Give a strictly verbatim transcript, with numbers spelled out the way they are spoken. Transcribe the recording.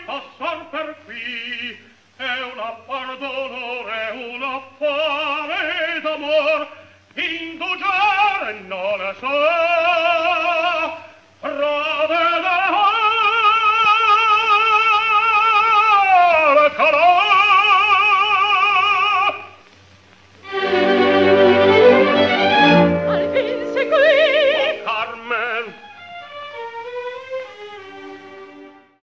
passar per qui, è un affar d'onore, un affare d'amor, indugiare no.